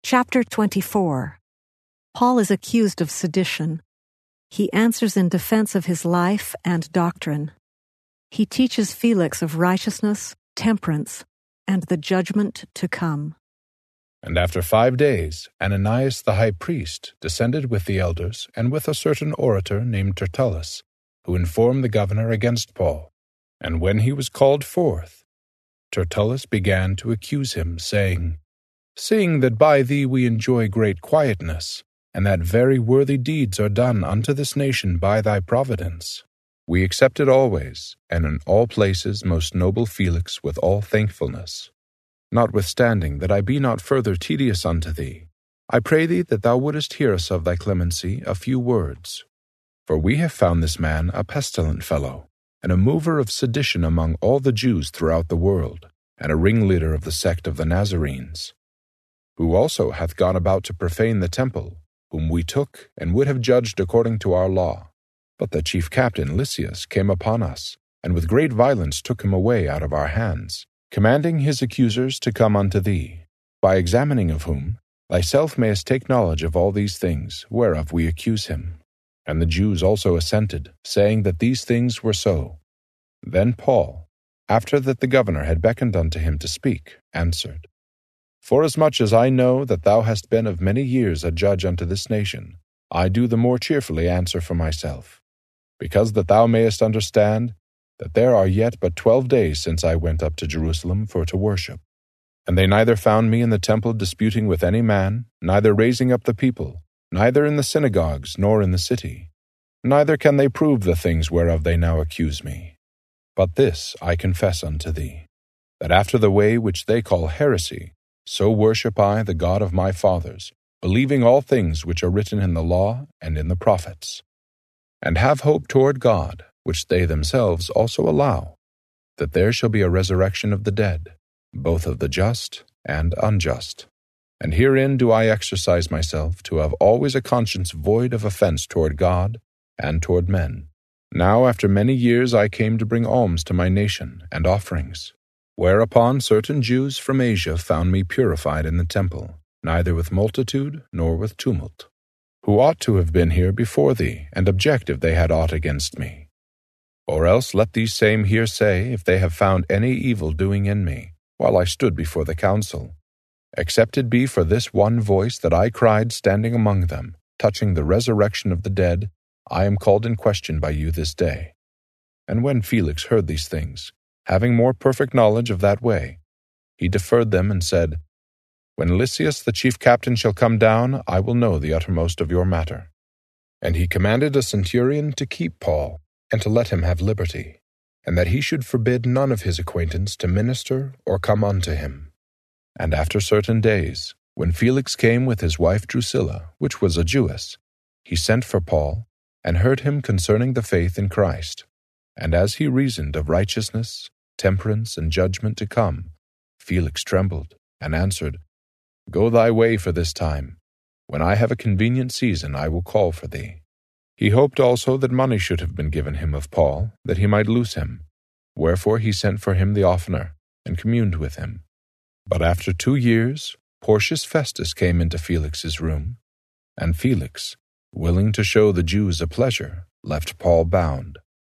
Chapter 24. Paul is accused of sedition. He answers in defense of his life and doctrine. He teaches Felix of righteousness, temperance, and the judgment to come. And after 5 days, Ananias the high priest descended with the elders and with a certain orator named Tertullus, who informed the governor against Paul. And when he was called forth, Tertullus began to accuse him, saying, "Seeing that by thee we enjoy great quietness, and that very worthy deeds are done unto this nation by thy providence, we accept it always, and in all places, most noble Felix, with all thankfulness. Notwithstanding that I be not further tedious unto thee, I pray thee that thou wouldest hear us of thy clemency a few words. For we have found this man a pestilent fellow, and a mover of sedition among all the Jews throughout the world, and a ringleader of the sect of the Nazarenes, who also hath gone about to profane the temple, whom we took and would have judged according to our law. But the chief captain Lysias came upon us, and with great violence took him away out of our hands, commanding his accusers to come unto thee, by examining of whom thyself mayest take knowledge of all these things, whereof we accuse him. And the Jews also assented, saying that these things were so. Then Paul, after that the governor had beckoned unto him to speak, answered, Forasmuch as I know that thou hast been of many years a judge unto this nation, I do the more cheerfully answer for myself, because that thou mayest understand that there are yet but 12 days since I went up to Jerusalem for to worship. And they neither found me in the temple disputing with any man, neither raising up the people, neither in the synagogues nor in the city. Neither can they prove the things whereof they now accuse me. But this I confess unto thee, that after the way which they call heresy, so worship I the God of my fathers, believing all things which are written in the law and in the prophets, and have hope toward God, which they themselves also allow, that there shall be a resurrection of the dead, both of the just and unjust. And herein do I exercise myself to have always a conscience void of offense toward God and toward men. Now after many years I came to bring alms to my nation and offerings, whereupon certain Jews from Asia found me purified in the temple, neither with multitude nor with tumult, who ought to have been here before thee, and object if they had aught against me. Or else let these same here say, if they have found any evil doing in me, while I stood before the council, except it be for this one voice that I cried standing among them, touching the resurrection of the dead, I am called in question by you this day. And when Felix heard these things, having more perfect knowledge of that way, he deferred them and said, When Lysias the chief captain shall come down, I will know the uttermost of your matter. And he commanded a centurion to keep Paul, and to let him have liberty, and that he should forbid none of his acquaintance to minister or come unto him. And after certain days, when Felix came with his wife Drusilla, which was a Jewess, he sent for Paul, and heard him concerning the faith in Christ. And as he reasoned of righteousness, temperance, and judgment to come, Felix trembled, and answered, Go thy way for this time. When I have a convenient season, I will call for thee. He hoped also that money should have been given him of Paul, that he might loose him. Wherefore he sent for him the oftener, and communed with him. But after 2 years, Porcius Festus came into Felix's room, and Felix, willing to show the Jews a pleasure, left Paul bound.